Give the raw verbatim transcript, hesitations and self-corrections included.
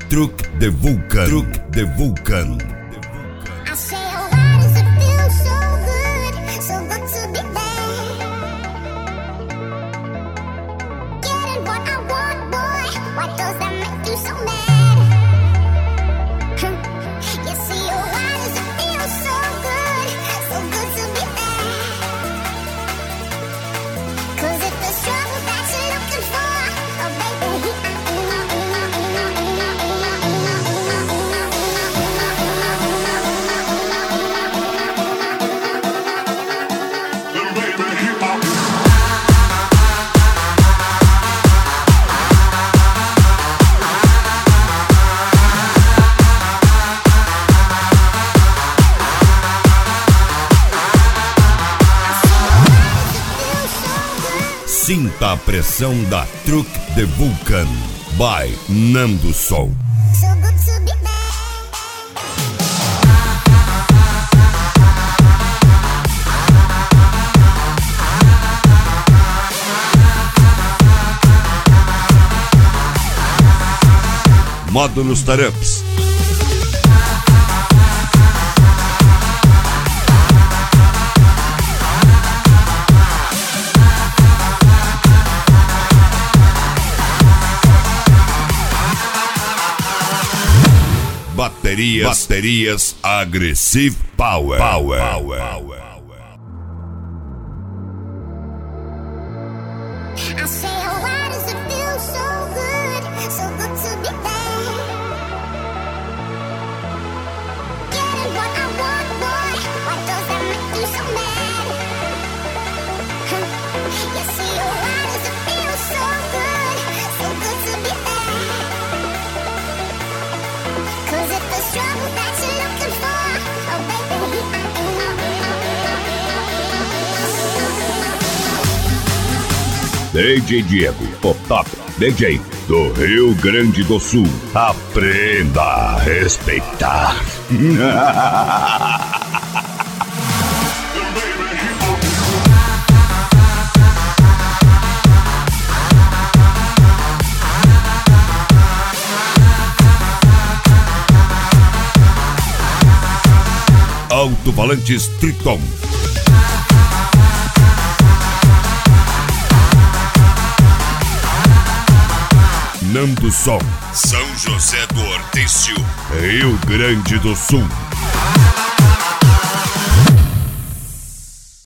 Truck de Vulcan. Truck de Vulcan. I say, oh, why does it feel so good, so good to be back? Getting what I want, boy, why does that make you so mad? You see, oh, why does it feel so good, so good to be back? 'Cause if the struggle that you're looking for, oh, baby, Sinta a pressão da Truck de Vulcan. By Nando Sol. so good to be back. Módulos Taramps. Baterias, baterias Aggressive Power. Power. Power. Power. I say, oh, why does it feel so good, so good to be back? Getting what I want, boy, why does that make you so mad? You see, oh, why does it feel so good, so good to be back? 'Cause if the struggle that you're looking for, oh, baby, D J Diego, o top D J do Rio Grande do Sul. Aprenda a respeitar. Alto-falantes Triton. Nando Sol. São José do Hortêncio, Rio Grande do Sul.